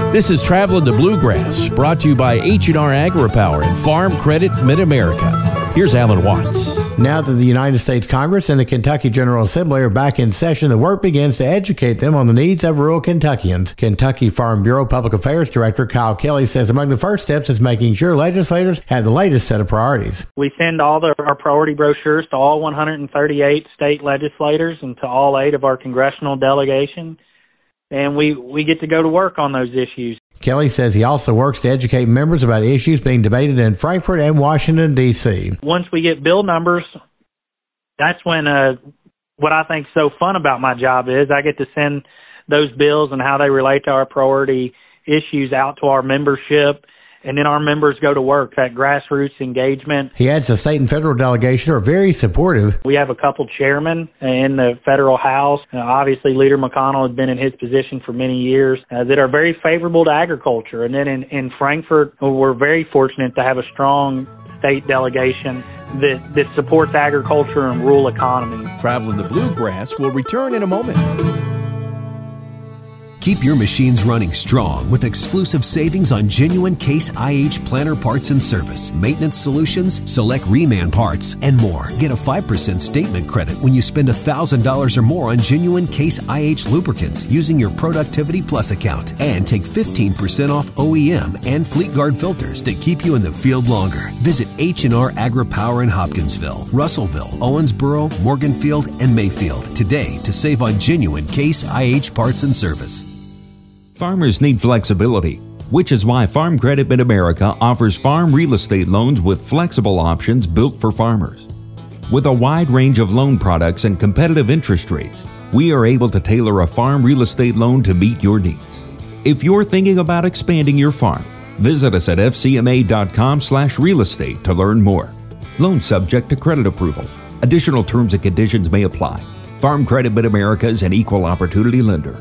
This is Traveling the Bluegrass, brought to you by H&R AgriPower and Farm Credit Mid-America. Here's Alan Watts. Now that the United States Congress and the Kentucky General Assembly are back in session, the work begins to educate them on the needs of rural Kentuckians. Kentucky Farm Bureau Public Affairs Director Kyle Kelly says among the first steps is making sure legislators have the latest set of priorities. We send all our priority brochures to all 138 state legislators and to all 8 of our congressional delegation, and we get to go to work on those issues. Kelly says he also works to educate members about issues being debated in Frankfort and Washington, D.C. Once we get bill numbers, that's when what I think is so fun about my job is I get to send those bills and how they relate to our priority issues out to our membership, and then our members go to work, that grassroots engagement. He adds the state and federal delegation are very supportive. We have a couple chairmen in the federal House. Obviously, Leader McConnell has been in his position for many years that are very favorable to agriculture. And then in Frankfort, we're very fortunate to have a strong state delegation that supports agriculture and rural economy. Traveling the Bluegrass will return in a moment. Keep your machines running strong with exclusive savings on genuine Case IH planter parts and service, maintenance solutions, select reman parts, and more. Get a 5% statement credit when you spend $1,000 or more on genuine Case IH lubricants using your Productivity Plus account. And take 15% off OEM and Fleetguard filters that keep you in the field longer. Visit H&R AgriPower in Hopkinsville, Russellville, Owensboro, Morganfield, and Mayfield today to save on genuine Case IH parts and service. Farmers need flexibility, which is why Farm Credit Mid-America offers farm real estate loans with flexible options built for farmers. With a wide range of loan products and competitive interest rates, we are able to tailor a farm real estate loan to meet your needs. If you're thinking about expanding your farm, visit us at fcma.com/real estate to learn more. Loan subject to credit approval. Additional terms and conditions may apply. Farm Credit Mid-America is an equal opportunity lender.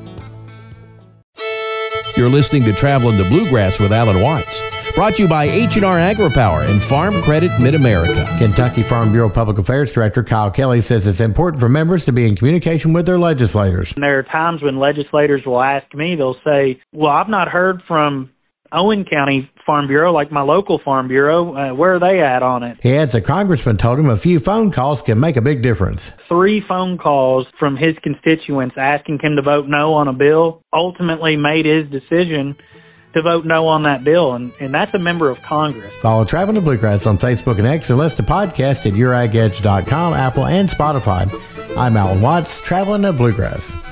You're listening to Traveling the Bluegrass with Alan Watts, brought to you by H&R AgriPower and Farm Credit Mid-America. Kentucky Farm Bureau Public Affairs Director Kyle Kelly says it's important for members to be in communication with their legislators. There are times when legislators will ask me, they'll say, well, I've not heard from Owen County Farm Bureau, like my local Farm Bureau. Where are they at on it? He adds a congressman told him a few phone calls can make a big difference. 3 phone calls from his constituents asking him to vote no on a bill ultimately made his decision to vote no on that bill, and that's a member of Congress. Follow Traveling the Bluegrass on Facebook and X and listen to podcasts at YourAgEdge.com, Apple, and Spotify. I'm Alan Watts, Traveling the Bluegrass.